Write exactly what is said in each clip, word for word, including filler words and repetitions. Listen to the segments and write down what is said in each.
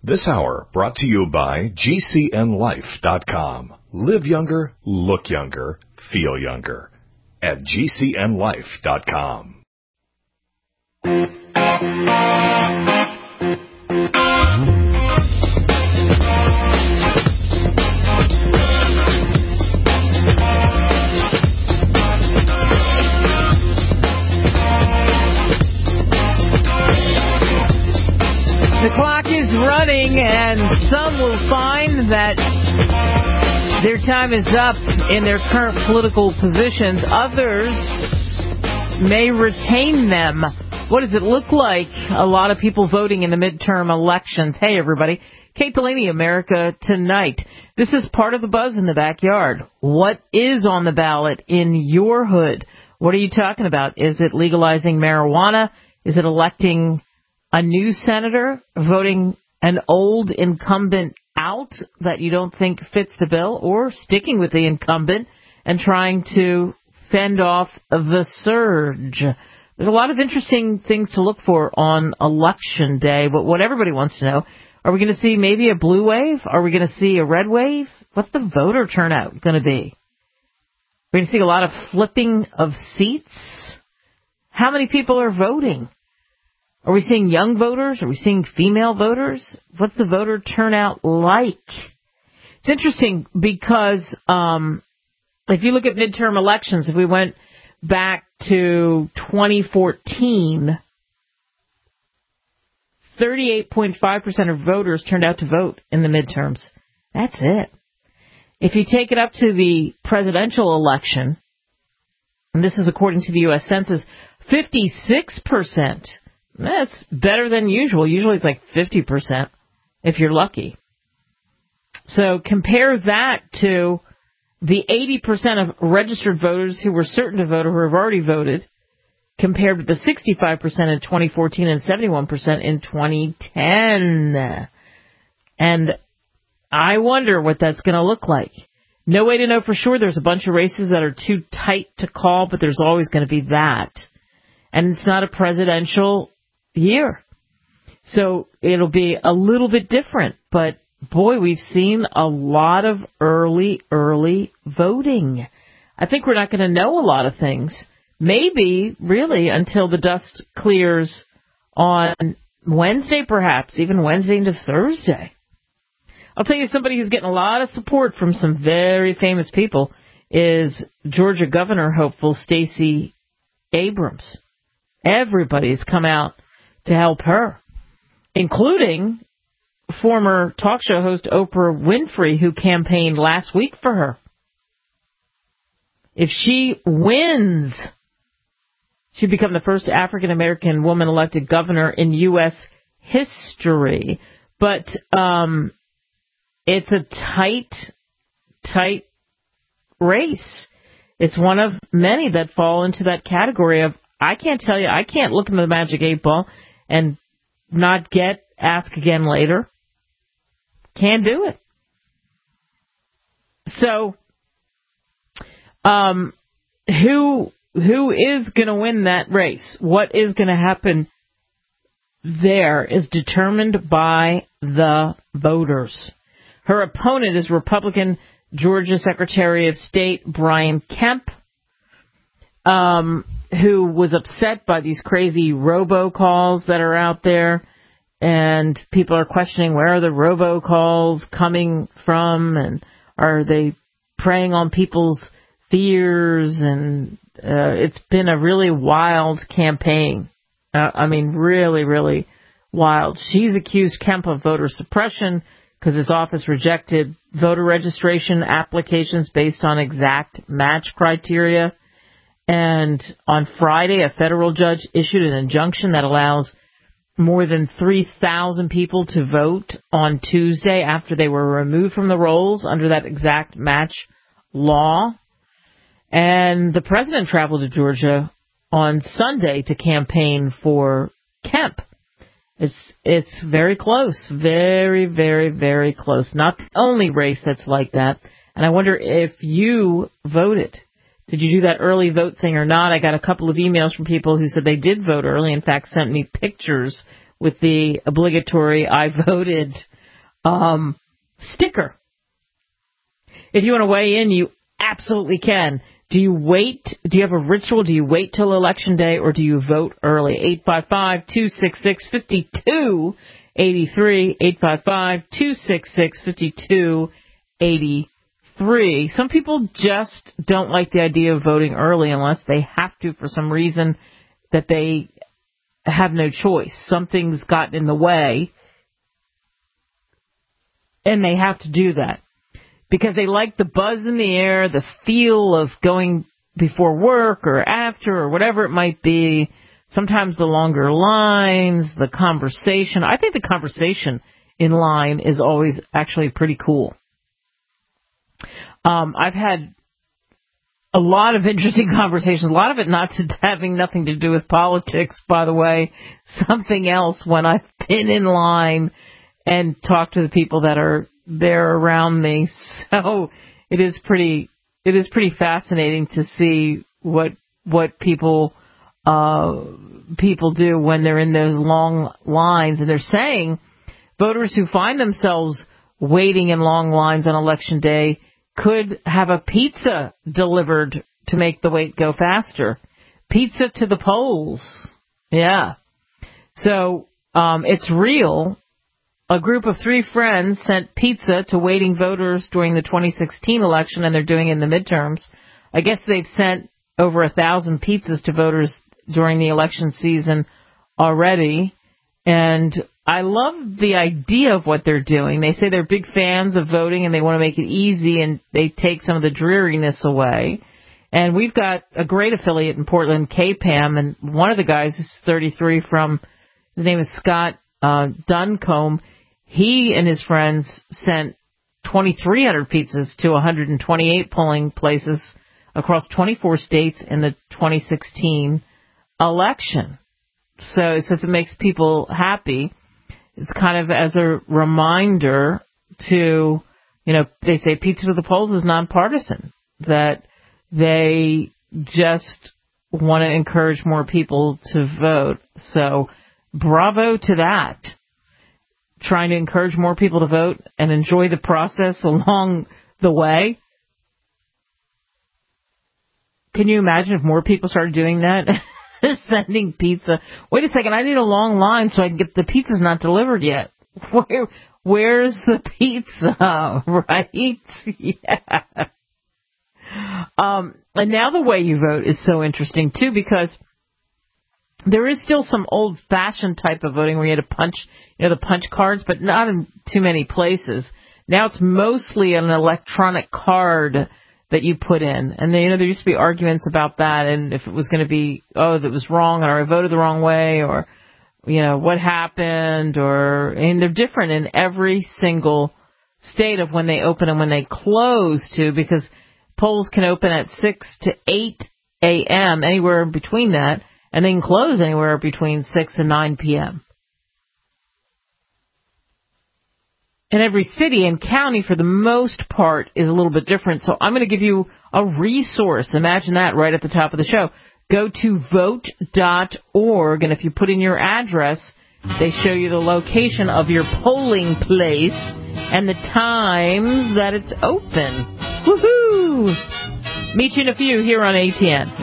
This hour brought to you by G C N life dot com. Live younger, look younger, feel younger at G C N life dot com. The clock is running, and some will find that their time is up in their current political positions. Others may retain them. What does it look like? A lot of people voting in the midterm elections. Hey, everybody. Kate Delaney, America Tonight. This is part of the buzz in the backyard. What is on the ballot in your hood? What are you talking about? Is it legalizing marijuana? Is it electing a new senator, voting an old incumbent out that you don't think fits the bill, or sticking with the incumbent and trying to fend off the surge? There's a lot of interesting things to look for on Election Day, but what everybody wants to know, are we going to see maybe a blue wave? Are we going to see a red wave? What's the voter turnout going to be? We're going to see a lot of flipping of seats? How many people are voting? Are we seeing young voters? Are we seeing female voters? What's the voter turnout like? It's interesting because um, if you look at midterm elections, if we went back to twenty fourteen, thirty-eight point five percent of voters turned out to vote in the midterms. That's it. If you take it up to the presidential election, and this is according to the U S Census, fifty-six percent. That's better than usual. Usually it's like fifty percent if you're lucky. So compare that to the eighty percent of registered voters who were certain to vote or who have already voted, compared with the sixty-five percent in twenty fourteen and seventy-one percent in twenty ten. And I wonder what that's going to look like. No way to know for sure. There's a bunch of races that are too tight to call, but there's always going to be that. And it's not a presidential year. So it'll be a little bit different. But, boy, we've seen a lot of early, early voting. I think we're not going to know a lot of things. Maybe, really, until the dust clears on Wednesday, perhaps, even Wednesday into Thursday. I'll tell you, somebody who's getting a lot of support from some very famous people is Georgia governor hopeful Stacey Abrams. Everybody's come out to help her, including former talk show host Oprah Winfrey, who campaigned last week for her. If she wins, she'd become the first African-American woman elected governor in U S history. But um, it's a tight, tight race. It's one of many that fall into that category of, I can't tell you, I can't look into the magic eight ball and not get ask again later. Can't do it. So, um, who who is going to win that race? What is going to happen there is determined by the voters. Her opponent is Republican Georgia Secretary of State Brian Kemp, um, who was upset by these crazy robocalls that are out there. And people are questioning, where are the robocalls coming from? And are they preying on people's fears? And uh, it's been a really wild campaign. Uh, I mean, really, really wild. She's accused Kemp of voter suppression because his office rejected voter registration applications based on exact match criteria. And on Friday, a federal judge issued an injunction that allows more than three thousand people to vote on Tuesday after they were removed from the rolls under that exact match law. And the president traveled to Georgia on Sunday to campaign for Kemp. It's it's very close, very, very, very close. Not the only race that's like that. And I wonder if you voted. Did you do that early vote thing or not? I got a couple of emails from people who said they did vote early. In fact, sent me pictures with the obligatory I voted um, sticker. If you want to weigh in, you absolutely can. Do you wait? Do you have a ritual? Do you wait till Election Day, or do you vote early? eight five five, two six six, five two eight three, eight five five, two six six, five two eight three. Some people just don't like the idea of voting early unless they have to for some reason that they have no choice. Something's gotten in the way, and they have to do that because they like the buzz in the air, the feel of going before work or after or whatever it might be. Sometimes the longer lines, the conversation. I think the conversation in line is always actually pretty cool. Um, I've had a lot of interesting conversations, a lot of it not to, having nothing to do with politics, by the way, something else when I've been in line and talked to the people that are there around me. So it is pretty, it is pretty fascinating to see what, what people, uh, people do when they're in those long lines. And they're saying voters who find themselves waiting in long lines on Election Day could have a pizza delivered to make the wait go faster. Pizza to the polls. Yeah. So um, it's real. A group of three friends sent pizza to waiting voters during the twenty sixteen election, and they're doing it in the midterms. I guess they've sent over a thousand pizzas to voters during the election season already. And I love the idea of what they're doing. They say they're big fans of voting and they want to make it easy, and they take some of the dreariness away. And we've got a great affiliate in Portland, K P A M, and one of the guys is thirty-three from, his name is Scott uh, Duncombe. He and his friends sent twenty-three hundred pizzas to one hundred twenty-eight polling places across twenty-four states in the twenty sixteen election. So it says it makes people happy. It's kind of as a reminder to, you know, they say pizza to the polls is nonpartisan, that they just want to encourage more people to vote. So bravo to that. Trying to encourage more people to vote and enjoy the process along the way. Can you imagine if more people started doing that? Sending pizza. Wait a second, I need a long line so I can get the pizza's not delivered yet. Where, where's the pizza? Right? Yeah. Um, and now the way you vote is so interesting too, because there is still some old-fashioned type of voting where you had to punch, you know, the punch cards, but not in too many places. Now it's mostly an electronic card that you put in. And, you know, there used to be arguments about that, and if it was going to be, oh, that was wrong, or I voted the wrong way, or, you know, what happened, or, and they're different in every single state of when they open and when they close, too, because polls can open at six to eight a.m., anywhere between that, and they can close anywhere between six and nine p.m. And every city and county, for the most part, is a little bit different. So I'm going to give you a resource. Imagine that right at the top of the show. Go to vote dot org, and if you put in your address, they show you the location of your polling place and the times that it's open. Woohoo! Meet you in a few here on A T N.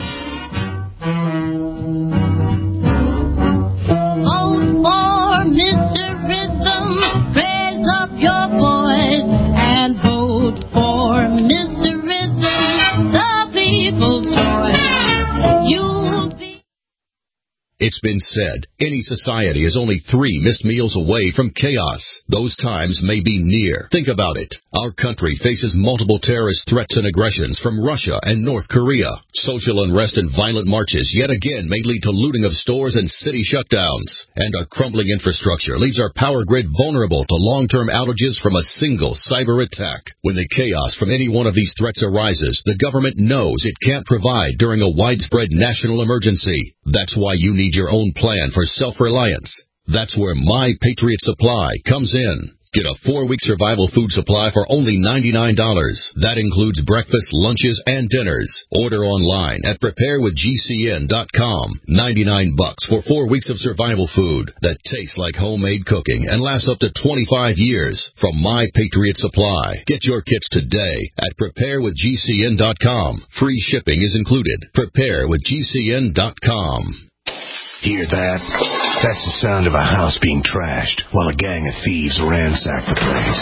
Vote for Mister Rhythm. Raise up your voice and vote for Mister Rhythm, the people's choice. You'll be. It's been said, any society is only three missed meals away from chaos. Those times may be near. Think about it. Our country faces multiple terrorist threats and aggressions from Russia and North Korea. Social unrest and violent marches yet again may lead to looting of stores and city shutdowns. And our crumbling infrastructure leaves our power grid vulnerable to long-term outages from a single cyber attack. When the chaos from any one of these threats arises, the government knows it can't provide during a widespread national emergency. That's why you need your own plan for self-reliance. That's where My Patriot Supply comes in. Get a four-week survival food supply for only ninety-nine dollars. That includes breakfast, lunches, and dinners. Order online at prepare with G C N dot com. ninety-nine bucks for four weeks of survival food that tastes like homemade cooking and lasts up to twenty-five years from My Patriot Supply. Get your kits today at prepare with G C N dot com. Free shipping is included. prepare with G C N dot com. Hear that? That's the sound of a house being trashed while a gang of thieves ransack the place.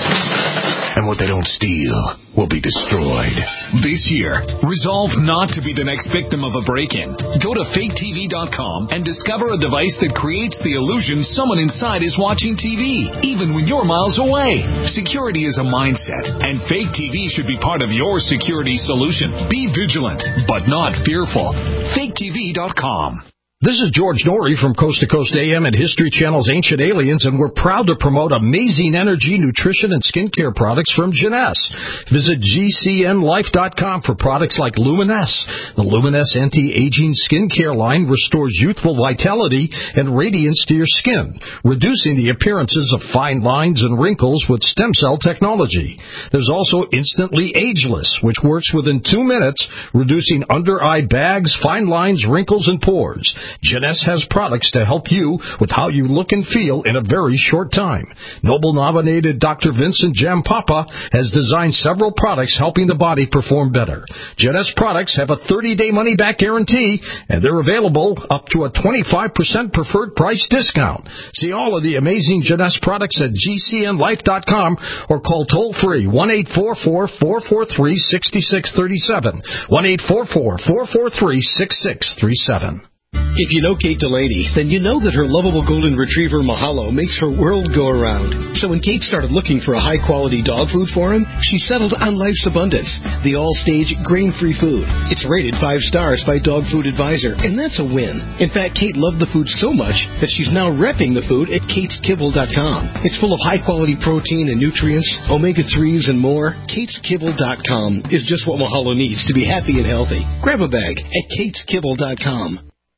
And what they don't steal will be destroyed. This year, resolve not to be the next victim of a break-in. Go to fake T V dot com and discover a device that creates the illusion someone inside is watching T V, even when you're miles away. Security is a mindset, and fake T V should be part of your security solution. Be vigilant, but not fearful. fake T V dot com. This is George Norrie from Coast to Coast A M and History Channel's Ancient Aliens, and we're proud to promote amazing energy, nutrition, and skincare products from Jeunesse. Visit G C N life dot com for products like Luminesse. The Luminesse anti-aging skincare line restores youthful vitality and radiance to your skin, reducing the appearances of fine lines and wrinkles with stem cell technology. There's also Instantly Ageless, which works within two minutes, reducing under-eye bags, fine lines, wrinkles, and pores. Jeunesse has products to help you with how you look and feel in a very short time. Nobel-nominated Doctor Vincent Jampapa has designed several products helping the body perform better. Jeunesse products have a thirty-day money-back guarantee, and they're available up to a twenty-five percent preferred price discount. See all of the amazing Jeunesse products at G C N life dot com or call toll-free one eight four four, four four three, six six three seven, one eight four four, four four three, six six three seven. If you know Kate Delaney, then you know that her lovable golden retriever Mahalo makes her world go around. So when Kate started looking for a high-quality dog food for him, she settled on Life's Abundance, the all-stage grain-free food. It's rated five stars by Dog Food Advisor, and that's a win. In fact, Kate loved the food so much that she's now repping the food at kates kibble dot com. It's full of high-quality protein and nutrients, omega threes, and more. kates kibble dot com is just what Mahalo needs to be happy and healthy. Grab a bag at kates kibble dot com.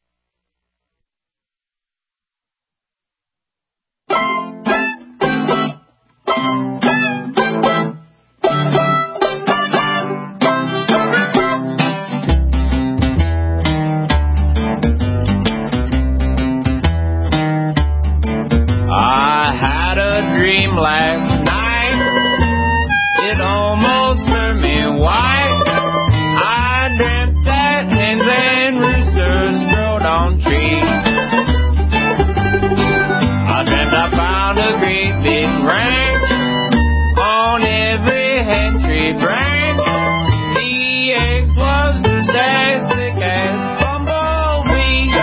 Last night, it almost turned me white. I dreamt that hens and roosters strode on trees. I dreamt I found a great big ranch on every hen tree branch. The eggs was just as thick as bumblebees.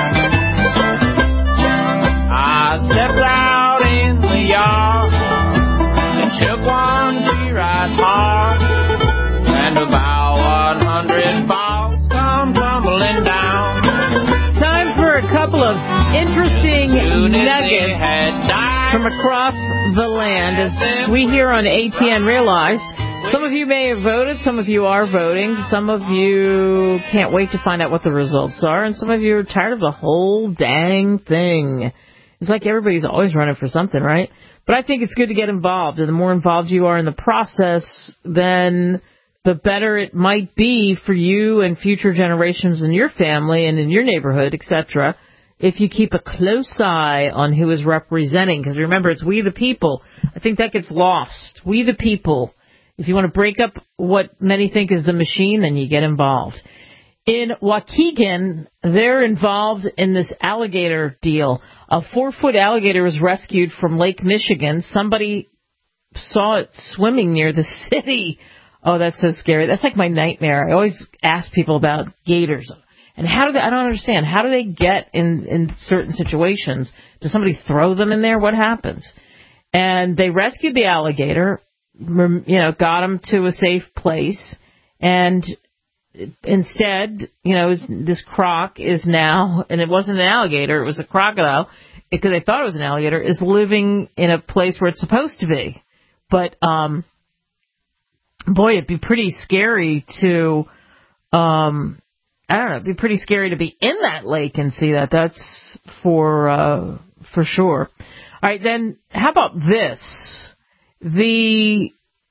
I stepped out in the yard, shook one tree right hard, and about one hundred balls come tumbling down. Time for a couple of interesting nuggets from across the land. As we here on A T N realize, some of you may have voted, some of you are voting, some of you can't wait to find out what the results are, and some of you are tired of the whole dang thing. It's like everybody's always running for something, right? But I think it's good to get involved, and the more involved you are in the process, then the better it might be for you and future generations in your family and in your neighborhood, et cetera, if you keep a close eye on who is representing. Because remember, it's we the people. I think that gets lost. We the people. If you want to break up what many think is the machine, then you get involved. In Waukegan, they're involved in this alligator deal. A four-foot alligator was rescued from Lake Michigan. Somebody saw it swimming near the city. Oh, that's so scary. That's like my nightmare. I always ask people about gators. And how do they, I don't understand, how do they get in, in certain situations? Does somebody throw them in there? What happens? And they rescued the alligator, you know, got him to a safe place, and instead, you know, this croc is now, and it wasn't an alligator, it was a crocodile, because they thought it was an alligator, is living in a place where it's supposed to be. But, um, boy, it'd be pretty scary to, um, I don't know, it'd be pretty scary to be in that lake and see that. That's for, uh, for sure. All right, then, how about this? The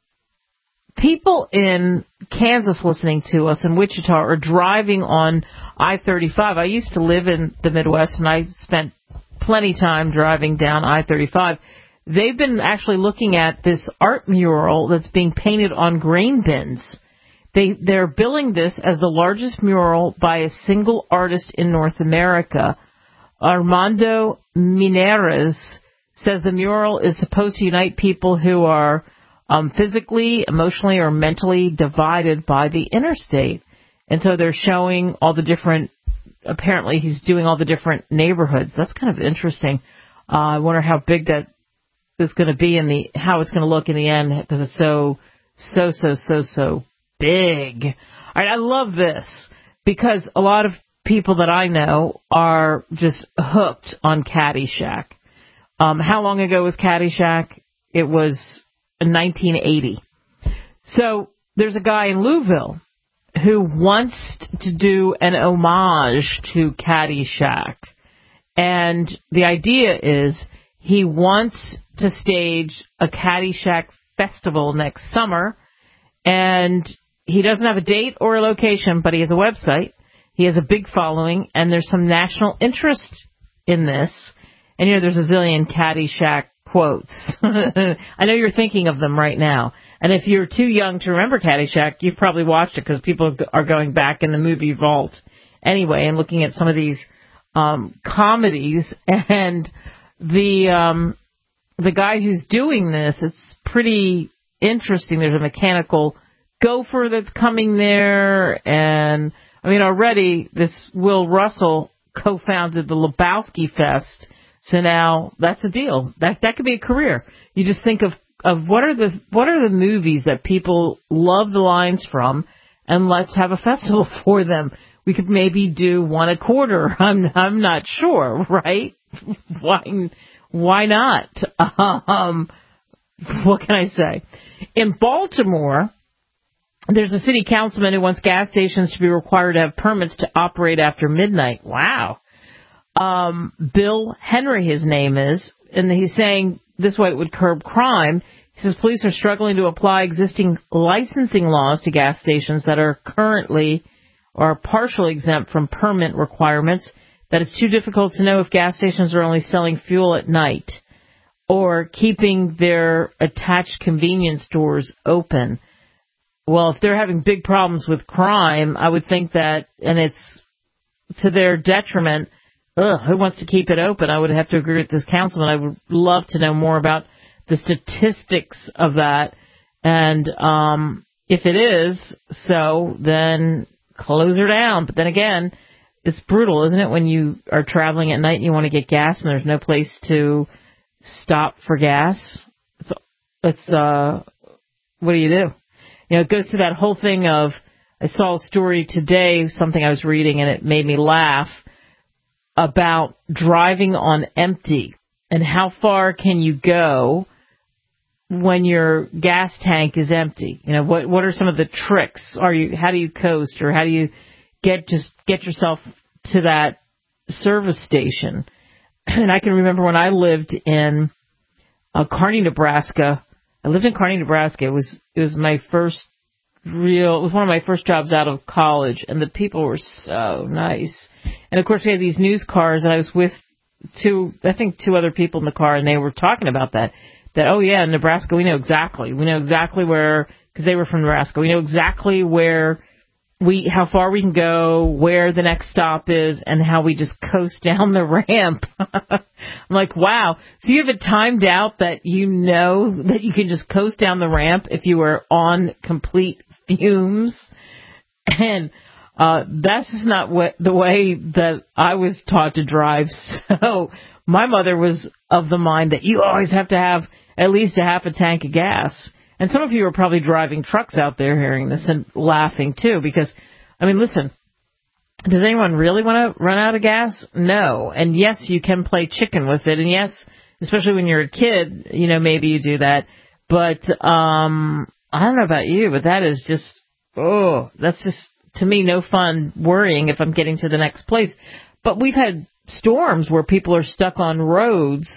people in Kansas listening to us in Wichita are driving on I thirty-five. I used to live in the Midwest, and I spent plenty time driving down I thirty-five. They've been actually looking at this art mural that's being painted on grain bins. They, they're billing this as the largest mural by a single artist in North America. Armando Mineres says the mural is supposed to unite people who are um, physically, emotionally, or mentally divided by the interstate. And so they're showing all the different, apparently he's doing all the different neighborhoods. That's kind of interesting. Uh, I wonder how big that is going to be in the, how it's going to look in the end, because it's so, so, so, so, so big. All right, I love this because a lot of people that I know are just hooked on Caddyshack. Um, how long ago was Caddyshack? It was nineteen eighty. So there's a guy in Louisville who wants to do an homage to Caddyshack. And the idea is he wants to stage a Caddyshack festival next summer. And he doesn't have a date or a location, but he has a website. He has a big following, and there's some national interest in this. And, you know, there's a zillion Caddyshack quotes. I know you're thinking of them right now. And if you're too young to remember Caddyshack, you've probably watched it because people are going back in the movie vault anyway and looking at some of these um, comedies. And the um, the guy who's doing this, it's pretty interesting. There's a mechanical gopher that's coming there. And, I mean, already this Will Russell co-founded the Lebowski Fest. So now that's a deal. That that could be a career. You just think of, of what are the what are the movies that people love the lines from, and let's have a festival for them. We could maybe do one a quarter. I'm I'm not sure, right? Why why not? Um, what can I say? In Baltimore, there's a city councilman who wants gas stations to be required to have permits to operate after midnight. Wow. Um, Bill Henry, his name is, and he's saying this way it would curb crime. He says police are struggling to apply existing licensing laws to gas stations that are currently or partially exempt from permit requirements, that it's too difficult to know if gas stations are only selling fuel at night or keeping their attached convenience stores open. Well, if they're having big problems with crime, I would think that, and it's to their detriment, ugh, who wants to keep it open? I would have to agree with this councilman. I would love to know more about the statistics of that. And um, if it is so, then close her down. But then again, it's brutal, isn't it, when you are traveling at night and you want to get gas and there's no place to stop for gas? It's, it's uh, what do you do? You know, it goes to that whole thing of, I saw a story today, something I was reading, and it made me laugh, about driving on empty and how far can you go when your gas tank is empty. You know, what what are some of the tricks? Are you how do you coast, or how do you get just get yourself to that service station? And I can remember when I lived in uh, Kearney, Nebraska. I lived in Kearney, Nebraska. It was it was my first real. It was one of my first jobs out of college, and the people were so nice. And, of course, we had these news cars, and I was with two, I think two other people in the car, and they were talking about that, that, oh, yeah, in Nebraska, we know exactly. We know exactly where, because they were from Nebraska, we know exactly where we, how far we can go, where the next stop is, and how we just coast down the ramp. I'm like, wow. So you have it timed out that you know that you can just coast down the ramp if you are on complete fumes? And Uh, that's just not what, the way that I was taught to drive. So my mother was of the mind that you always have to have at least a half a tank of gas. And some of you are probably driving trucks out there hearing this and laughing too, because, I mean, listen, does anyone really want to run out of gas? No. And yes, you can play chicken with it. And yes, especially when you're a kid, you know, maybe you do that. But um, I don't know about you, but that is just, oh, that's just, to me, no fun worrying if I'm getting to the next place. But we've had storms where people are stuck on roads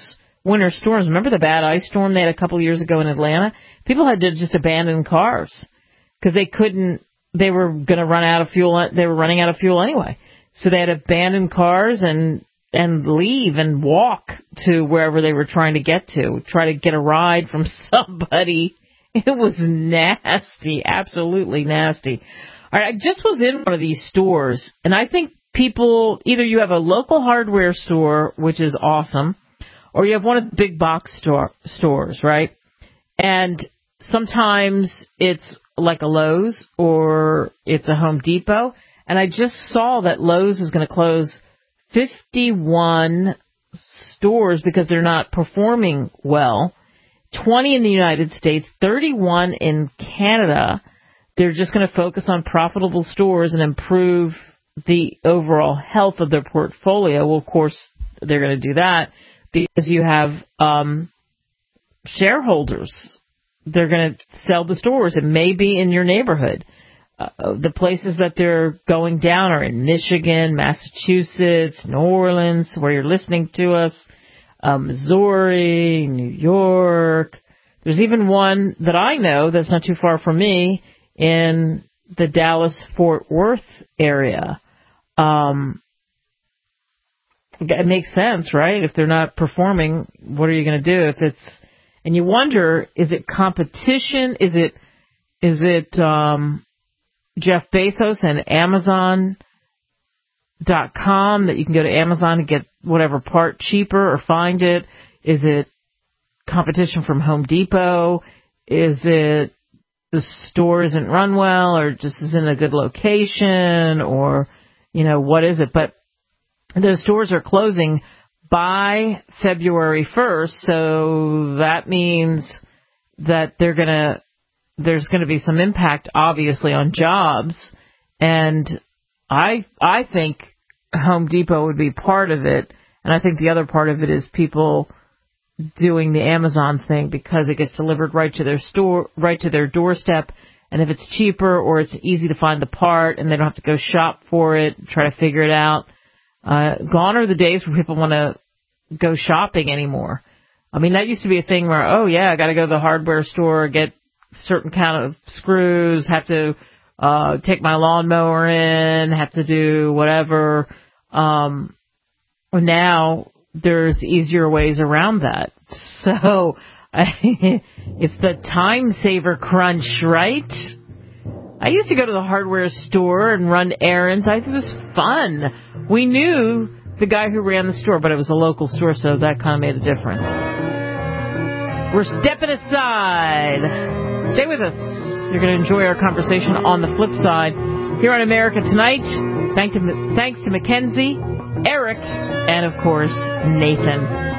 winter storms. Remember the bad ice storm they had a couple years ago in Atlanta? People had to just abandon cars because they couldn't, they were going to run out of fuel. They were running out of fuel anyway. So they had to abandon cars and, and leave and walk to wherever they were trying to get to, try to get a ride from somebody. It was nasty, absolutely nasty. All right, I just was in one of these stores, and I think people, either you have a local hardware store, which is awesome, or you have one of the big box store, stores, right? And sometimes it's like a Lowe's or it's a Home Depot. And I just saw that Lowe's is going to close fifty-one stores because they're not performing well. twenty in the United States, thirty-one in Canada. They're just going to focus on profitable stores and improve the overall health of their portfolio. Well, of course, they're going to do that because you have um, shareholders. They're going to sell the stores. It may be in your neighborhood. Uh, the places that they're going down are in Michigan, Massachusetts, New Orleans, where you're listening to us, uh, Missouri, New York. There's even one that I know that's not too far from me in the Dallas-Fort Worth area. Um, it makes sense, right? If they're not performing, what are you going to do? If it's, and you wonder, is it competition? Is it, is it, um, Jeff Bezos and Amazon dot com that you can go to Amazon and get whatever part cheaper or find it? Is it competition from Home Depot? Is it the store isn't run well or just isn't a good location, or, you know, what is it? But those stores are closing by February first, so that means that they're going to, there's going to be some impact, obviously, on jobs. And I I think Home Depot would be part of it. And I think the other part of it is people doing the Amazon thing because it gets delivered right to their store, right to their doorstep. And if it's cheaper or it's easy to find the part and they don't have to go shop for it, try to figure it out. Uh, gone are the days where people want to go shopping anymore. I mean, that used to be a thing where, oh, yeah, I got to go to the hardware store, get certain kind of screws, have to uh take my lawnmower in, have to do whatever. Um, now there's easier ways around that. So I, it's the time saver crunch, right? I used to go to the hardware store and run errands. I think it was fun. We knew the guy who ran the store, but it was a local store, so that kind of made a difference. We're stepping aside. Stay with us. You're going to enjoy our conversation on the flip side here on America Tonight. Thanks to, thanks to Mackenzie, Eric, and, of course, Nathan.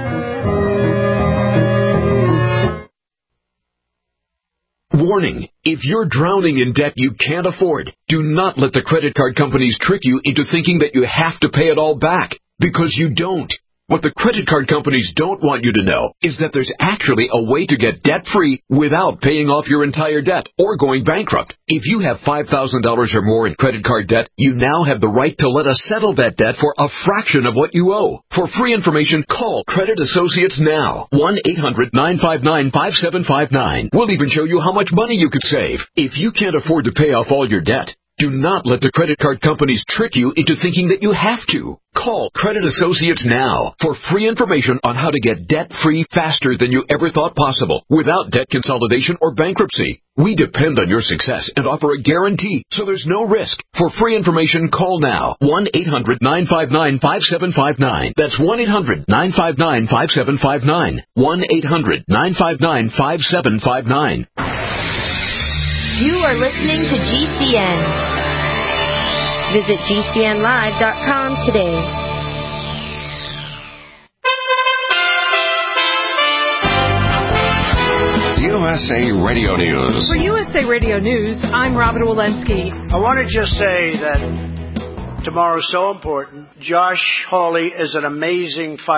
Warning, if you're drowning in debt you can't afford, do not let the credit card companies trick you into thinking that you have to pay it all back, because you don't. What the credit card companies don't want you to know is that there's actually a way to get debt-free without paying off your entire debt or going bankrupt. If you have five thousand dollars or more in credit card debt, you now have the right to let us settle that debt for a fraction of what you owe. For free information, call Credit Associates now. one eight hundred nine five nine five seven five nine. We'll even show you how much money you could save. If you can't afford to pay off all your debt, do not let the credit card companies trick you into thinking that you have to. Call Credit Associates now for free information on how to get debt-free faster than you ever thought possible without debt consolidation or bankruptcy. We depend on your success and offer a guarantee, so there's no risk. For free information, call now. one eight hundred nine five nine five seven five nine. That's one eight hundred nine five nine five seven five nine. one eight hundred nine five nine five seven five nine. You are listening to G C N. Visit G C N live dot com today. U S A Radio News. For U S A Radio News, I'm Robin Walensky. I want to just say that tomorrow's so important. Josh Hawley is an amazing fighter.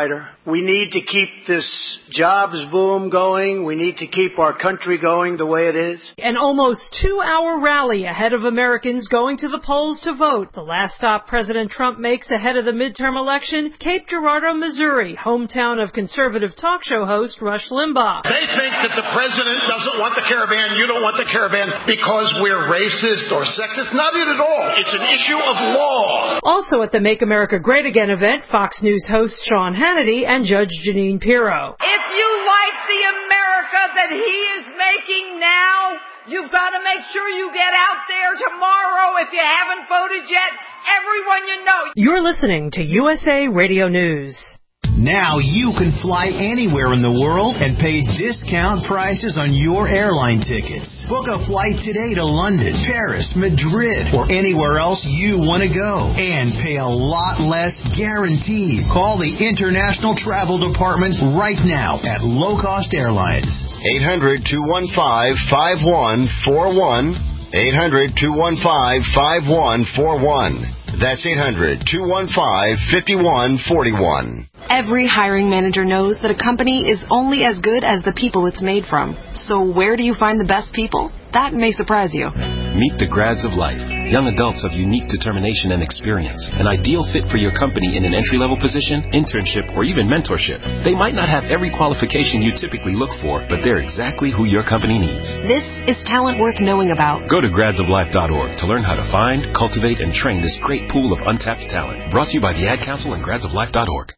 We need to keep this jobs boom going. We need to keep our country going the way it is. An almost two-hour rally ahead of Americans going to the polls to vote. The last stop President Trump makes ahead of the midterm election, Cape Girardeau, Missouri, hometown of conservative talk show host Rush Limbaugh. They think that the president doesn't want the caravan, you don't want the caravan because we're racist or sexist. Not it at all. It's an issue of law. Also at the Make America Great Again event, Fox News host Sean Hannity and Judge Jeanine Pirro. If you like the America that he is making now, you've got to make sure you get out there tomorrow. If you haven't voted yet, everyone you know. You're listening to U S A Radio News. Now you can fly anywhere in the world and pay discount prices on your airline tickets. Book a flight today to London, Paris, Madrid, or anywhere else you want to go. And pay a lot less guaranteed. Call the International Travel Department right now at Low Cost Airlines. eight hundred, two one five, five one four one. eight hundred, two one five, five one four one. That's eight hundred, two one five, five one four one. Every hiring manager knows that a company is only as good as the people it's made from. So where do you find the best people? That may surprise you. Meet the grads of life. Young adults of unique determination and experience. An ideal fit for your company in an entry-level position, internship, or even mentorship. They might not have every qualification you typically look for, but they're exactly who your company needs. This is talent worth knowing about. Go to grads of life dot org to learn how to find, cultivate, and train this great pool of untapped talent. Brought to you by the Ad Council and grads of life dot org.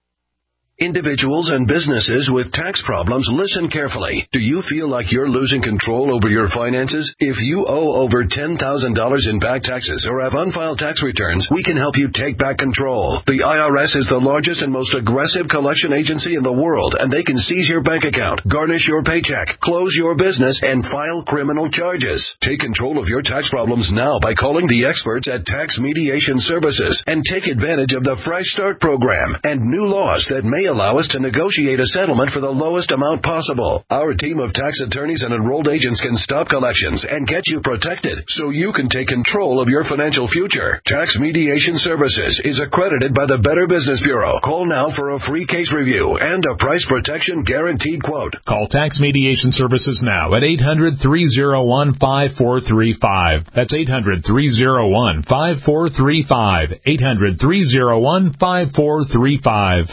Individuals and businesses with tax problems, listen carefully. Do you feel like you're losing control over your finances? If you owe over ten thousand dollars in back taxes or have unfiled tax returns, we can help you take back control. The I R S is the largest and most aggressive collection agency in the world, and they can seize your bank account, garnish your paycheck, close your business, and file criminal charges. Take control of your tax problems now by calling the experts at Tax Mediation Services and take advantage of the Fresh Start program and new laws that may allow us to negotiate a settlement for the lowest amount possible. Our team of tax attorneys and enrolled agents can stop collections and get you protected so you can take control of your financial future. Tax Mediation Services is accredited by the Better Business Bureau. Call now for a free case review and a price protection guaranteed quote. Call Tax Mediation Services now at eight hundred, three oh one, five four three five. That's eight hundred, three oh one, five four three five. eight hundred, three oh one, five four three five.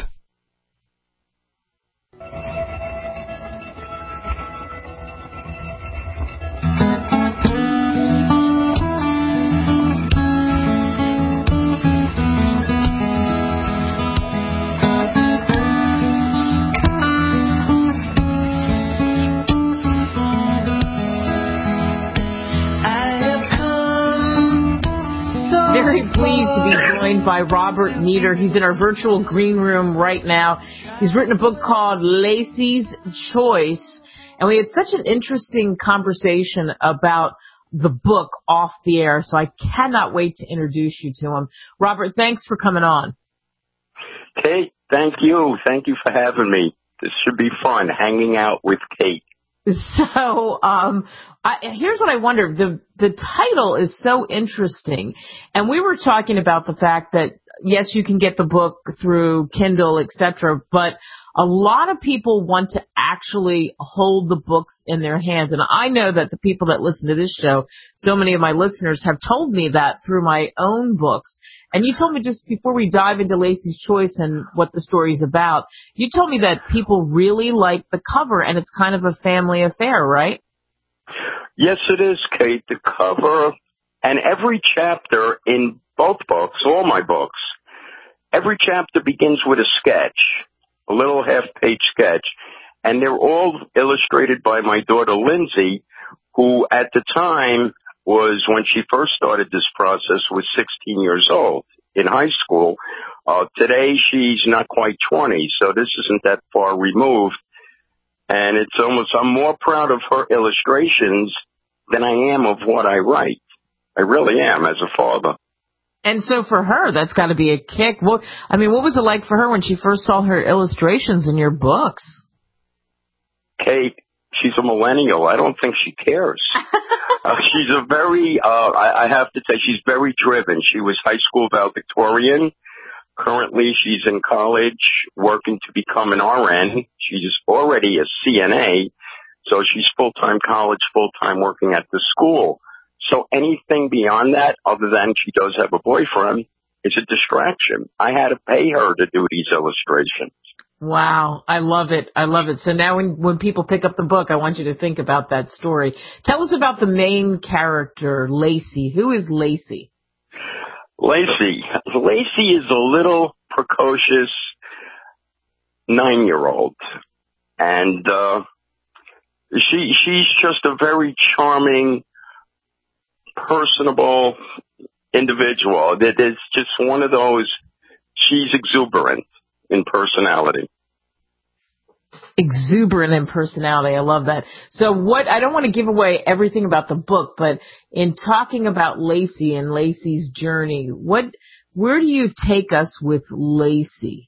Very pleased to be joined by Robert Nieder. He's in our virtual green room right now. He's written a book called Lacey's Choice, and we had such an interesting conversation about the book off the air, so I cannot wait to introduce you to him. Robert, thanks for coming on. Kate, thank you. Thank you for having me. This should be fun, hanging out with Kate. So, um, I, here's what I wonder. The, the title is so interesting. And we were talking about the fact that, yes, you can get the book through Kindle, et cetera, but a lot of people want to actually hold the books in their hands. And I know that the people that listen to this show, so many of my listeners have told me that through my own books. And you told me just before we dive into Lacey's Choice and what the story's about, you told me that people really like the cover and it's kind of a family affair, right? Yes, it is, Kate. The cover and every chapter in both books, all my books, every chapter begins with a sketch, a little half-page sketch, and they're all illustrated by my daughter, Lindsay, who at the time was, when she first started this process, was sixteen years old in high school. Uh, today, she's not quite twenty, so this isn't that far removed. And it's almost, I'm more proud of her illustrations than I am of what I write. I really am, as a father. And so for her, that's got to be a kick. What, I mean, what was it like for her when she first saw her illustrations in your books? Kate, she's a millennial. I don't think she cares. uh, she's a very, uh, I, I have to say, she's very driven. She was high school valedictorian. Currently, she's in college working to become an R N. She's already a C N A, so she's full-time college, full-time working at the school. So anything beyond that, other than she does have a boyfriend, is a distraction. I had to pay her to do these illustrations. Wow, I love it. I love it. So now when, when people pick up the book, I want you to think about that story. Tell us about the main character, Lacey. Who is Lacey? Lacey. Lacey is a little precocious nine-year-old. And uh, she she's just a very charming, personable individual. It's just one of those, she's exuberant in personality. Exuberant in personality. I love that. So what, I don't want to give away everything about the book, but in talking about Lacey and Lacey's journey, what, where do you take us with Lacey?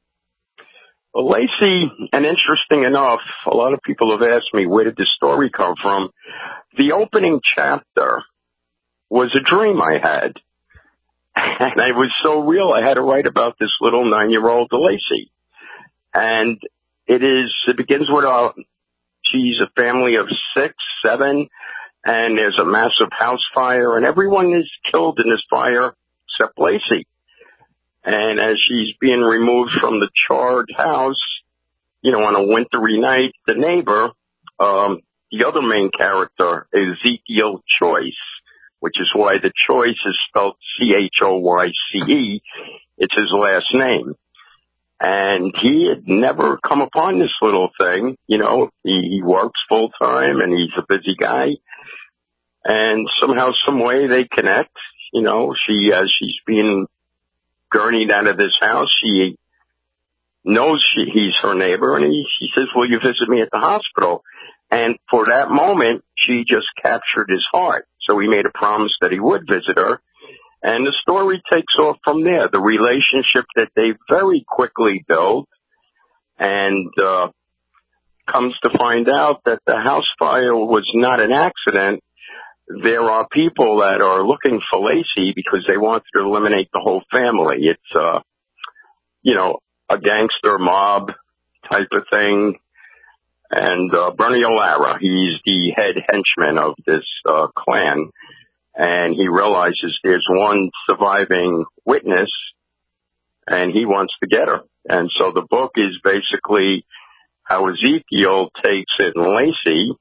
Well, Lacey, and interesting enough, a lot of people have asked me, where did this story come from? The opening chapter was a dream I had. And it was so real, I had to write about this little nine-year-old Lacey. And it is, it begins with a, she's a family of six, seven, and there's a massive house fire, and everyone is killed in this fire except Lacey. And as she's being removed from the charred house, you know, on a wintry night, the neighbor, um, the other main character, Ezekiel Choice, which is why the Choice is spelled C H O Y C E. It's his last name. And he had never come upon this little thing. You know, he, he works full time and he's a busy guy. And somehow, some way they connect. You know, she, as she's being gurneyed out of this house, she knows she, he's her neighbor, and he, she says, will you visit me at the hospital? And for that moment, she just captured his heart. So he made a promise that he would visit her. And the story takes off from there, the relationship that they very quickly build, and uh, comes to find out that the house fire was not an accident. There are people that are looking for Lacey because they want to eliminate the whole family. It's, uh, you know, a gangster mob type of thing. And uh, Bernie O'Lara, he's the head henchman of this uh, clan. And he realizes there's one surviving witness, and he wants to get her. And so the book is basically how Ezekiel takes in Lacey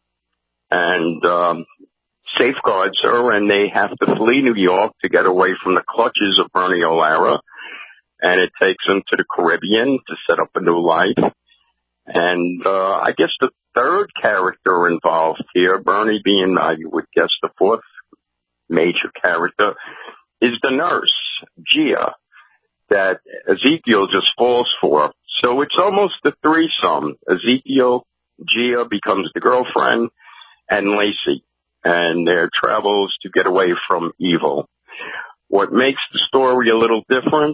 and um, safeguards her, and they have to flee New York to get away from the clutches of Bernie O'Lara. And it takes them to the Caribbean to set up a new life. And uh, I guess the third character involved here, Bernie being, uh, you would guess, the fourth major character, is the nurse, Gia, that Ezekiel just falls for. So it's almost a threesome. Ezekiel, Gia becomes the girlfriend, and Lacey, and their travels to get away from evil. What makes the story a little different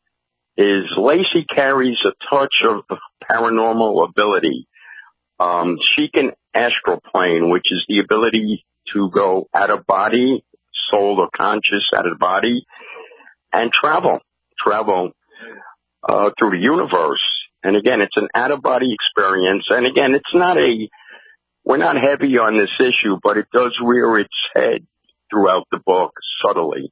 is Lacey carries a touch of paranormal ability. Um, she can astral plane, which is the ability to go out of body, soul or conscious out of the body, and travel, travel uh, through the universe. And again, it's an out-of-body experience. And again, it's not a, we're not heavy on this issue, but it does rear its head throughout the book subtly.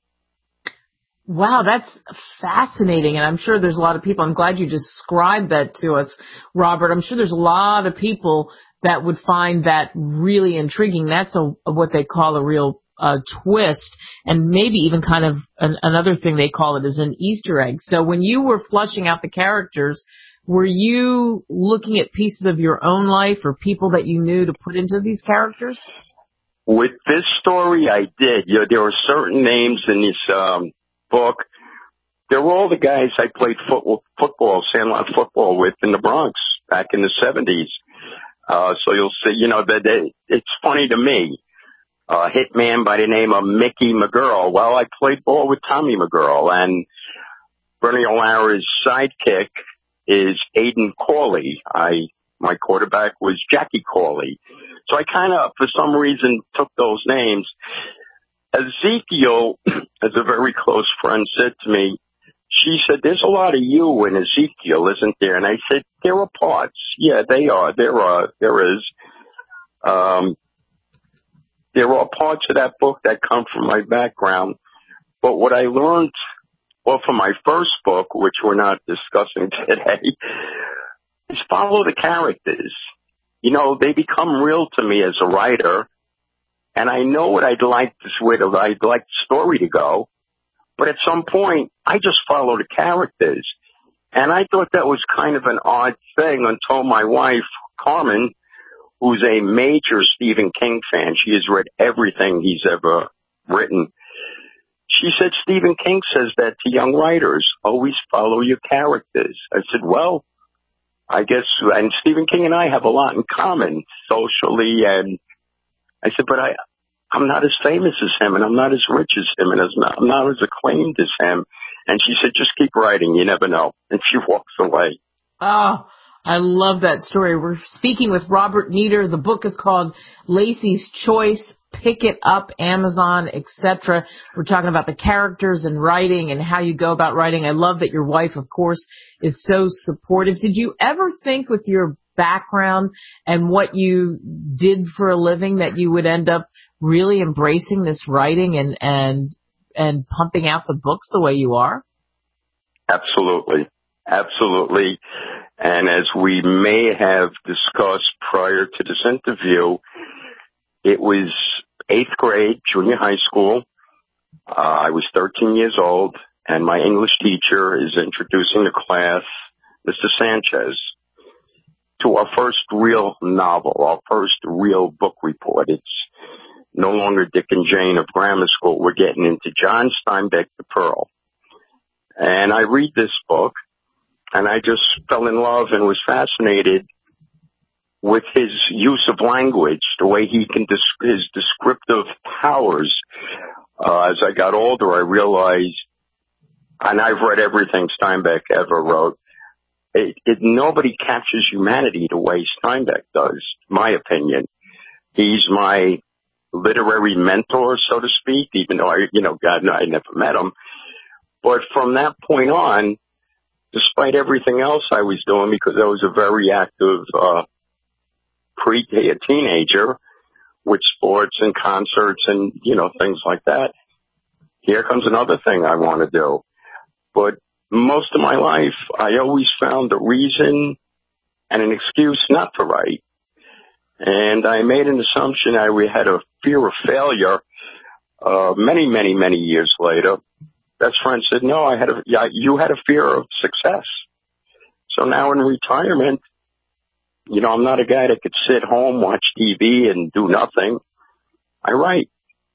Wow, that's fascinating. And I'm sure there's a lot of people, I'm glad you described that to us, Robert. I'm sure there's a lot of people that would find that really intriguing. That's a, what they call a real uh, twist, and maybe even kind of an, another thing they call it is an Easter egg. So when you were fleshing out the characters, were you looking at pieces of your own life or people that you knew to put into these characters? With this story, I did. You know, there were certain names in this um, book. They're all the guys I played football, football, Sandlot football with in the Bronx back in the seventies. Uh, so you'll see, you know, that they, it's funny to me. A hitman by the name of Mickey McGurl. Well, I played ball with Tommy McGurl, and Bernie O'Lara's sidekick is Aiden Corley. I, my quarterback was Jackie Corley. So I kind of, for some reason, took those names. Ezekiel, as a very close friend said to me, she said, there's a lot of you in Ezekiel, isn't there? And I said, there are parts. Yeah, they are. There are. There is. Um, there are parts of that book that come from my background. But what I learned, well, from my first book, which we're not discussing today, is follow the characters. You know, they become real to me as a writer, and I know what I'd like this way to, I'd like the story to go, but at some point, I just follow the characters. And I thought that was kind of an odd thing until my wife, Carmen, who's a major Stephen King fan, she has read everything he's ever written. She said, Stephen King says that to young writers, always follow your characters. I said, well, I guess, and Stephen King and I have a lot in common socially, and I said, but I, I'm not as famous as him, and I'm not as rich as him, and as not, I'm not as acclaimed as him. And she said, just keep writing, you never know. And she walks away. Oh, I love that story. We're speaking with Robert Nieder. The book is called Lacey's Choice. Pick it up, Amazon, et cetera. We're talking about the characters and writing and how you go about writing. I love that your wife, of course, is so supportive. Did you ever think with your background and what you did for a living that you would end up really embracing this writing and and and pumping out the books the way you are? Absolutely. Absolutely. And as we may have discussed prior to this interview, it was eighth grade, junior high school. Uh, I was thirteen years old, and my English teacher is introducing the class, Mister Sanchez, to our first real novel, our first real book report. It's no longer Dick and Jane of grammar school. We're getting into John Steinbeck, The Pearl. And I read this book, and I just fell in love and was fascinated with his use of language, the way he can, des- his descriptive powers. Uh, as I got older, I realized, and I've read everything Steinbeck ever wrote, it, it, nobody captures humanity the way Steinbeck does, my opinion. He's my literary mentor, so to speak, even though I, you know, God, no, I never met him. But from that point on, despite everything else I was doing, because I was a very active, uh, pre a teenager with sports and concerts and, you know, things like that. Here comes another thing I want to do. But most of my life, I always found a reason and an excuse not to write. And I made an assumption I we had a fear of failure. Uh, many, many, many years later, best friend said, no, I had a, yeah, you had a fear of success. So now in retirement, you know, I'm not a guy that could sit home, watch T V, and do nothing. I write.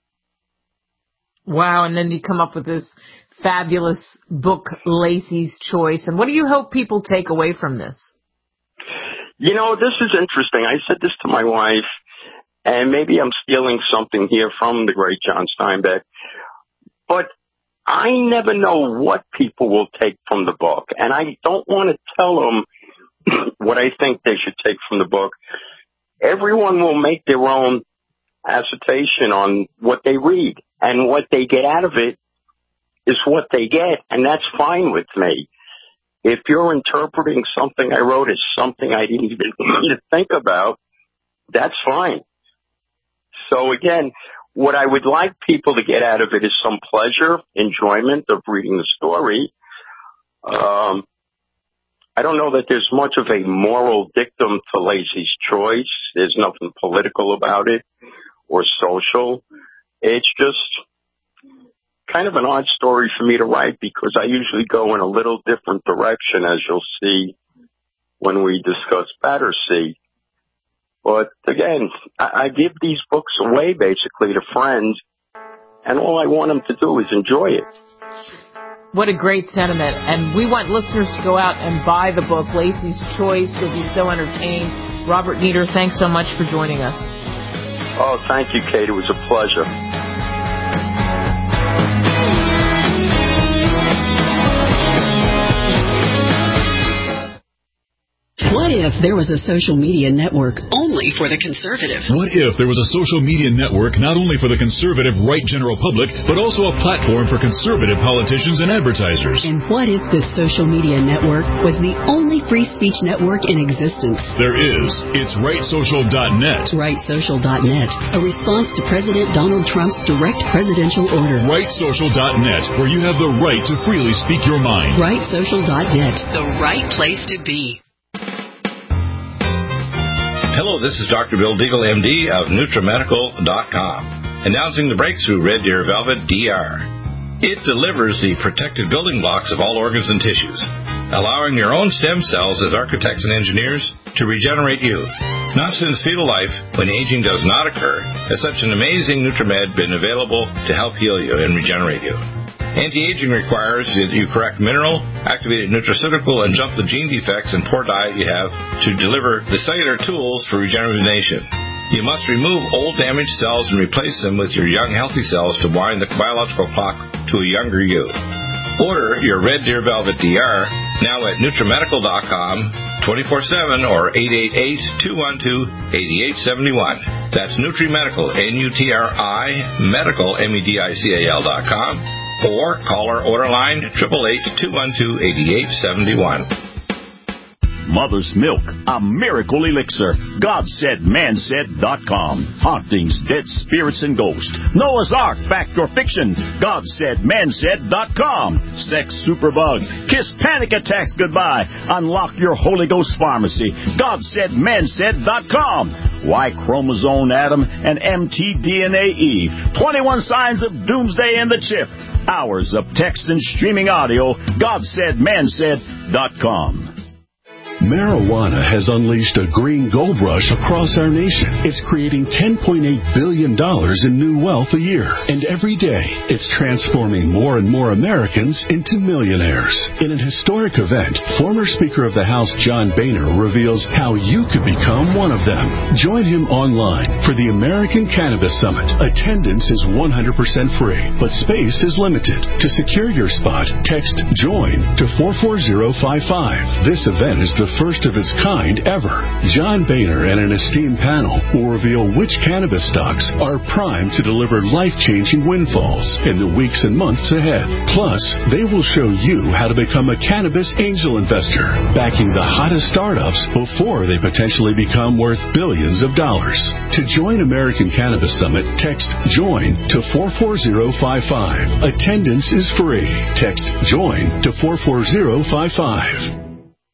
Wow, and then you come up with this fabulous book, Lacey's Choice. And what do you hope people take away from this? You know, this is interesting. I said this to my wife, and maybe I'm stealing something here from the great John Steinbeck, but I never know what people will take from the book, and I don't want to tell them what I think they should take from the book. Everyone will make their own assertion on what they read, and what they get out of it is what they get, and that's fine with me. If you're interpreting something I wrote as something I didn't even need to think about, that's fine. So again, what I would like people to get out of it is some pleasure, enjoyment of reading the story. Um, I don't know that there's much of a moral dictum to Lacey's Choice. There's nothing political about it or social. It's just kind of an odd story for me to write because I usually go in a little different direction, as you'll see when we discuss Battersea. But again, I, I give these books away basically to friends, and all I want them to do is enjoy it. What a great sentiment. And we want listeners to go out and buy the book, Lacey's Choice. You'll be so entertained. Robert Nieder, thanks so much for joining us. Oh, thank you, Kate. It was a pleasure. What if if there was a social media network only for the conservative? What if there was a social media network not only for the conservative right general public, but also a platform for conservative politicians and advertisers? And what if this social media network was the only free speech network in existence? There is. It's right social dot net. right social dot net, a response to President Donald Trump's direct presidential order. right social dot net, where you have the right to freely speak your mind. right social dot net, the right place to be. Hello, this is Doctor Bill Deagle, M D of Nutramedical dot com, announcing the breakthrough Red Deer Velvet D R. It delivers the protective building blocks of all organs and tissues, allowing your own stem cells as architects and engineers to regenerate you. Not since fetal life, when aging does not occur, has such an amazing Nutramed been available to help heal you and regenerate you. Anti-aging requires that you correct mineral, activated nutraceutical, and jump the gene defects and poor diet you have to deliver the cellular tools for regeneration. You must remove old damaged cells and replace them with your young healthy cells to wind the biological clock to a younger you. Order your Red Deer Velvet D R now at Nutramedical dot com, twenty-four seven or eight eight eight, two one two, eight eight seven one. That's Nutrimedical, N U T R I, medical, M E D I C A L dot com. Or call our order line, eight eight eight, two one two, eight eight seven one. Mother's Milk, a miracle elixir. God said, man said dot com. Hauntings, dead spirits, and ghosts. Noah's Ark, fact or fiction. God said, man said dot com. Sex superbug. Kiss panic attacks goodbye. Unlock your Holy Ghost pharmacy. God said, man said dot com. Y chromosome Adam and M T D N A Eve. twenty-one signs of doomsday in the chip. Hours of text and streaming audio. God said, man said dot com. Marijuana has unleashed a green gold rush across our nation. It's creating ten point eight billion dollars in new wealth a year. And every day, it's transforming more and more Americans into millionaires. In an historic event, former Speaker of the House John Boehner reveals how you could become one of them. Join him online for the American Cannabis Summit. Attendance is one hundred percent free, but space is limited. To secure your spot, text JOIN to four four zero five five. This event is the first of its kind ever. John Boehner and an esteemed panel will reveal which cannabis stocks are primed to deliver life-changing windfalls in the weeks and months ahead. Plus, they will show you how to become a cannabis angel investor, backing the hottest startups before they potentially become worth billions of dollars. To join American Cannabis Summit, text JOIN to four four zero five five. Attendance is free. Text JOIN to four four zero five five.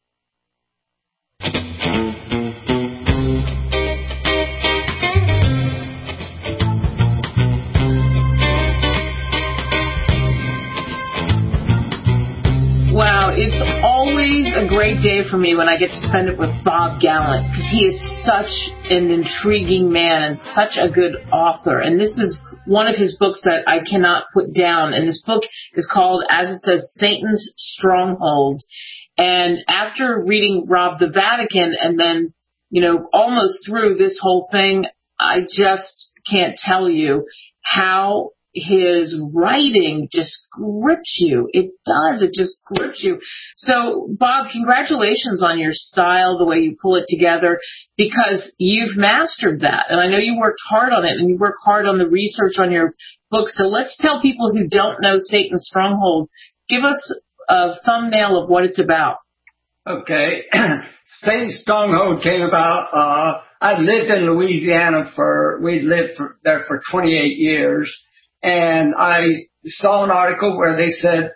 Wow, it's always a great day for me when I get to spend it with Bob Gallant, because he is such an intriguing man and such a good author. And this is one of his books that I cannot put down. And this book is called, as it says, Satan's Stronghold. And after reading Rob the Vatican and then, you know, almost through this whole thing, I just can't tell you how his writing just grips you. It does. It just grips you. So, Bob, congratulations on your style, the way you pull it together, because you've mastered that. And I know you worked hard on it, and you work hard on the research on your book. So let's tell people who don't know Satan's Stronghold, give us a thumbnail of what it's about. Okay. Satan's Stronghold came about, uh, I lived in Louisiana for, we lived for, there for twenty-eight years. And I saw an article where they said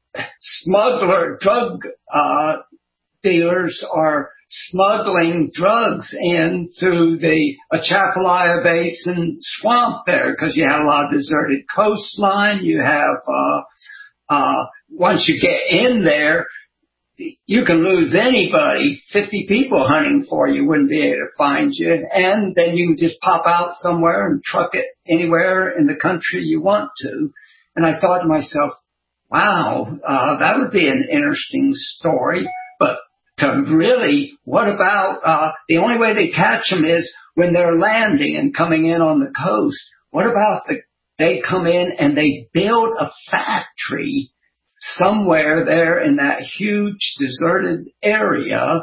smuggler, drug uh, dealers are smuggling drugs in through the Atchafalaya Basin swamp there, because you have a lot of deserted coastline. You have, uh, uh, once you get in there, you can lose anybody. fifty people hunting for you wouldn't be able to find you. And then you can just pop out somewhere and truck it anywhere in the country you want to. And I thought to myself, wow, uh, that would be an interesting story. But to really, what about, uh, the only way they catch them is when they're landing and coming in on the coast. What about the, they come in and they build a factory somewhere there in that huge deserted area,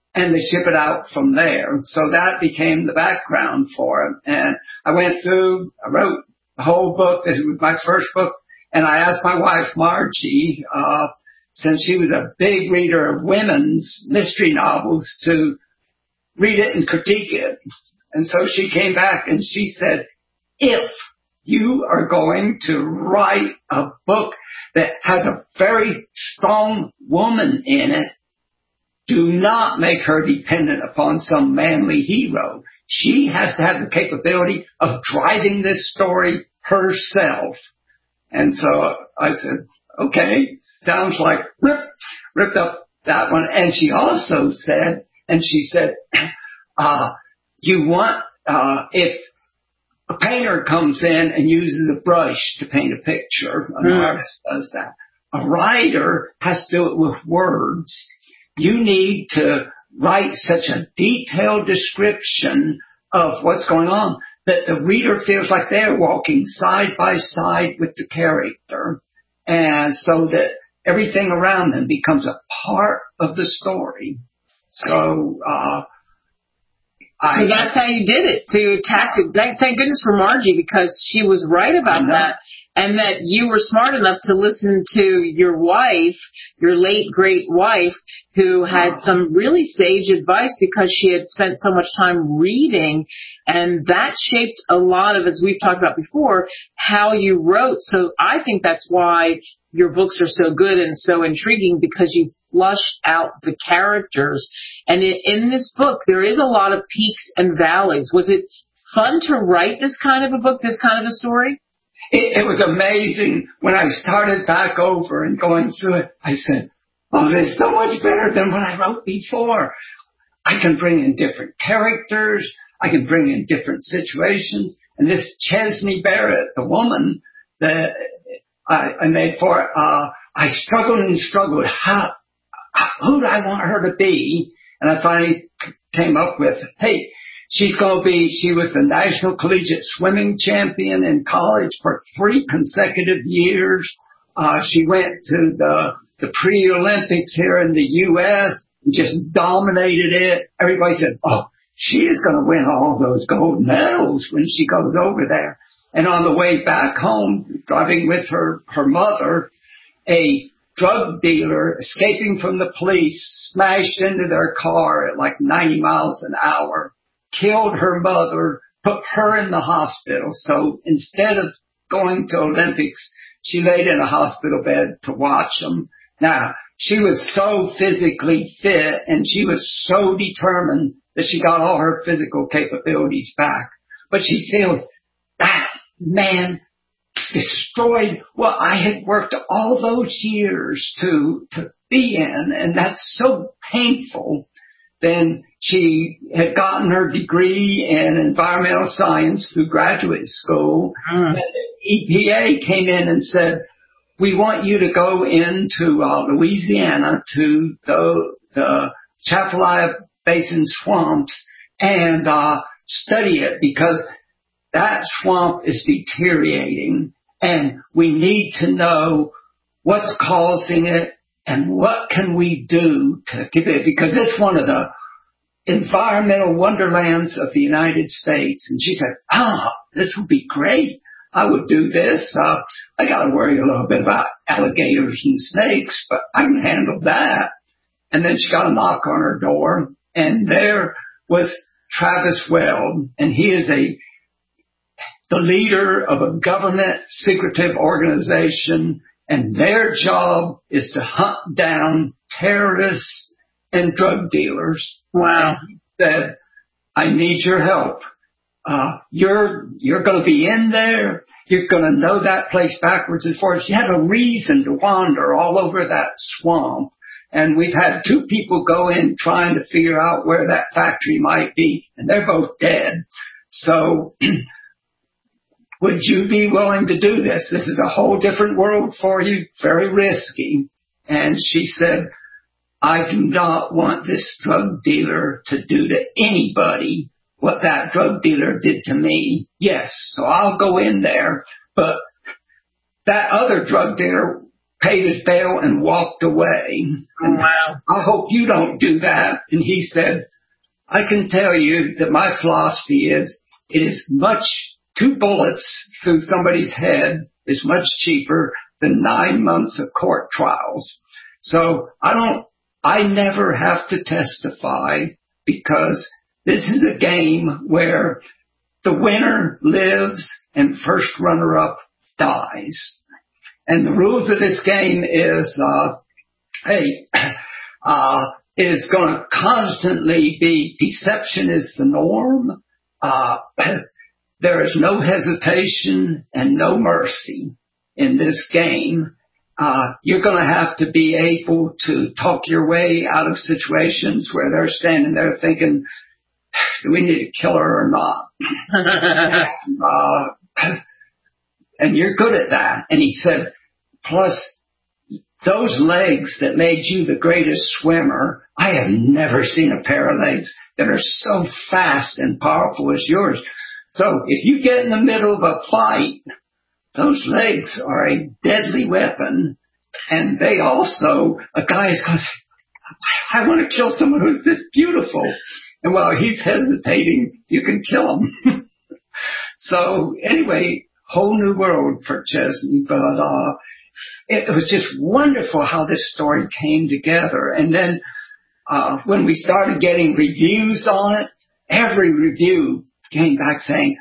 and they ship it out from there. So that became the background for it. And I went through, I wrote the whole book. This was my first book. And I asked my wife, Margie, uh, since she was a big reader of women's mystery novels, to read it and critique it. And so she came back and she said, if you are going to write a book that has a very strong woman in it, do not make her dependent upon some manly hero. She has to have the capability of driving this story herself. And so I said, okay, sounds like rip, ripped up that one. And she also said, and she said, uh, you want, uh, if a painter comes in and uses a brush to paint a picture, an mm. artist does that. A writer has to do it with words. You need to write such a detailed description of what's going on that the reader feels like they're walking side by side with the character, and so that everything around them becomes a part of the story. So, uh, I, so that's how you did it. So you attacked it. Thank goodness for Margie, because she was right about that. And that you were smart enough to listen to your wife, your late great wife, who had some really sage advice because she had spent so much time reading, and that shaped a lot of, as we've talked about before, how you wrote. So I think that's why your books are so good and so intriguing, because you flushed out the characters. And in this book, there is a lot of peaks and valleys. Was it fun to write this kind of a book, this kind of a story? It, it was amazing. When I started back over and going through it, I said, oh, this is so much better than what I wrote before. I can bring in different characters. I can bring in different situations. And this Chesney Barrett, the woman that I, I made for it, uh, I struggled and struggled. How, who do I want her to be? And I finally came up with, hey, she's going to be, she was the national collegiate swimming champion in college for three consecutive years. Uh, she went to the, the pre-Olympics here in the U S and just dominated it. Everybody said, oh, she is going to win all those gold medals when she goes over there. And on the way back home, driving with her, her mother, a drug dealer escaping from the police smashed into their car at like ninety miles an hour. Killed her mother, put her in the hospital. So instead of going to Olympics, she laid in a hospital bed to watch them. Now, she was so physically fit and she was so determined that she got all her physical capabilities back. But she feels, that man destroyed what I had worked all those years to, to be in. And that's so painful. Then she had gotten her degree in environmental science through graduate school. Mm. E P A came in and said, we want you to go into uh, Louisiana to the, the Chapalaya Basin swamps and uh, study it, because that swamp is deteriorating and we need to know what's causing it. And what can we do to keep it? Because it's one of the environmental wonderlands of the United States. And she said, ah, oh, this would be great. I would do this. Uh, I got to worry a little bit about alligators and snakes, but I can handle that. And then she got a knock on her door, and there was Travis Weld, and he is a the leader of a government secretive organization. And their job is to hunt down terrorists and drug dealers. Wow. And he said, I need your help. Uh, you're, you're going to be in there. You're going to know that place backwards and forwards. You have a reason to wander all over that swamp. And we've had two people go in trying to figure out where that factory might be, and they're both dead. So, would you be willing to do this? This is a whole different world for you, very risky. And she said, I do not want this drug dealer to do to anybody what that drug dealer did to me. Yes, so I'll go in there. But that other drug dealer paid his bail and walked away. Oh, wow. I hope you don't do that. And he said, I can tell you that my philosophy is it is much, two bullets through somebody's head is much cheaper than nine months of court trials. So I don't, I never have to testify because this is a game where the winner lives and first runner-up dies. And the rules of this game is, uh, hey, uh, it is going to constantly be deception is the norm. Uh, there is no hesitation and no mercy in this game. Uh, you're going to have to be able to talk your way out of situations where they're standing there thinking, do we need to kill her or not? uh, and you're good at that. And he said, plus, those legs that made you the greatest swimmer, I have never seen a pair of legs that are so fast and powerful as yours. So if you get in the middle of a fight, those legs are a deadly weapon. And they also, a guy is going to say, I want to kill someone who's this beautiful. And while he's hesitating, you can kill him. So anyway, whole new world for Chesney, but uh, it was just wonderful how this story came together. And then uh, when we started getting reviews on it, every review came back saying,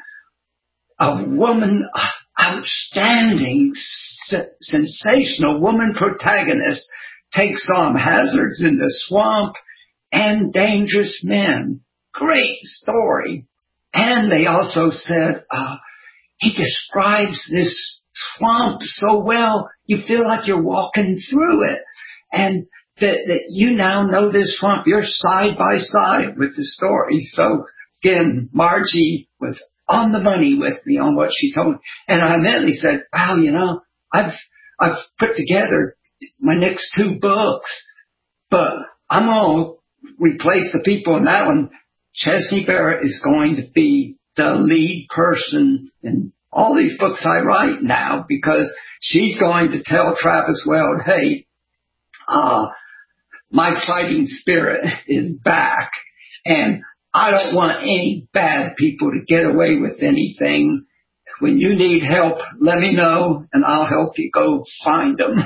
a woman, outstanding, s- sensational woman protagonist takes on hazards in the swamp and dangerous men. Great story. And they also said, uh, he describes this swamp so well, you feel like you're walking through it. And that, that you now know this swamp. You're side by side with the story. So again, Margie was on the money with me on what she told me. And I immediately said, wow, you know, I've, I've put together my next two books, but I'm going to replace the people in that one. Chesney Barrett is going to be the lead person in all these books I write now because she's going to tell Travis Weld, hey, uh, my fighting spirit is back and I don't want any bad people to get away with anything. When you need help, let me know and I'll help you go find them.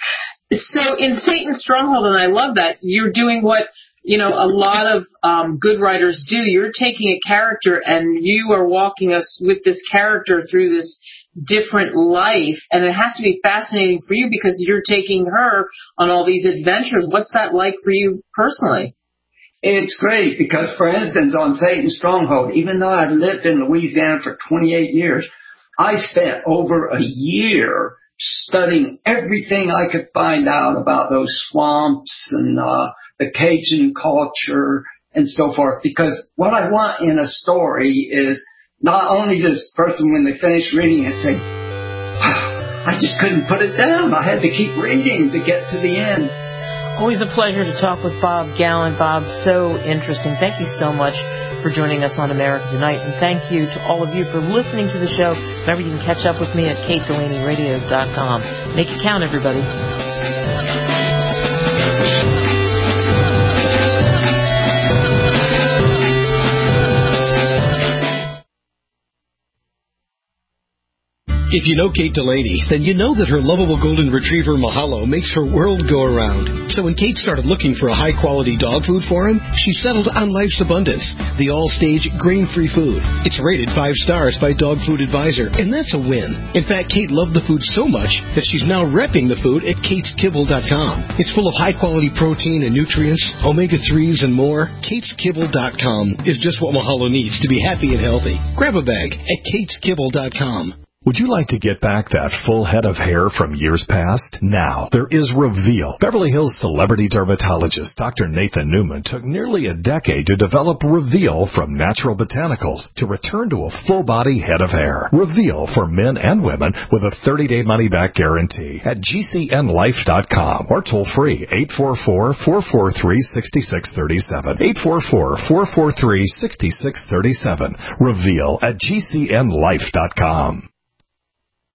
So in Satan's Stronghold, and I love that, you're doing what, you know, a lot of um, good writers do. You're taking a character and you are walking us with this character through this different life. And it has to be fascinating for you because you're taking her on all these adventures. What's that like for you personally? It's great because, for instance, on Satan's Stronghold, even though I've lived in Louisiana for twenty-eight years, I spent over a year studying everything I could find out about those swamps and uh, the Cajun culture and so forth. Because what I want in a story is not only does the person, when they finish reading it, say, wow, I just couldn't put it down. I had to keep reading to get to the end. Always a pleasure to talk with Bob Gallen. Bob, so interesting. Thank you so much for joining us on America Tonight. And thank you to all of you for listening to the show. Remember, you can catch up with me at kate delaney radio dot com. Make it count, everybody. If you know Kate Delaney, then you know that her lovable golden retriever Mahalo makes her world go around. So when Kate started looking for a high-quality dog food for him, she settled on Life's Abundance, the all-stage grain-free food. It's rated five stars by Dog Food Advisor, and that's a win. In fact, Kate loved the food so much that she's now repping the food at kates kibble dot com. It's full of high-quality protein and nutrients, omega threes, and more. kates kibble dot com is just what Mahalo needs to be happy and healthy. Grab a bag at kates kibble dot com. Would you like to get back that full head of hair from years past? Now, there is Reveal. Beverly Hills celebrity dermatologist Doctor Nathan Newman took nearly a decade to develop Reveal from natural botanicals to return to a full-body head of hair. Reveal for men and women with a thirty-day money-back guarantee at G C N life dot com or toll-free eight four four, four four three, six six three seven. eight four four, four four three, six six three seven. Reveal at G C N life dot com.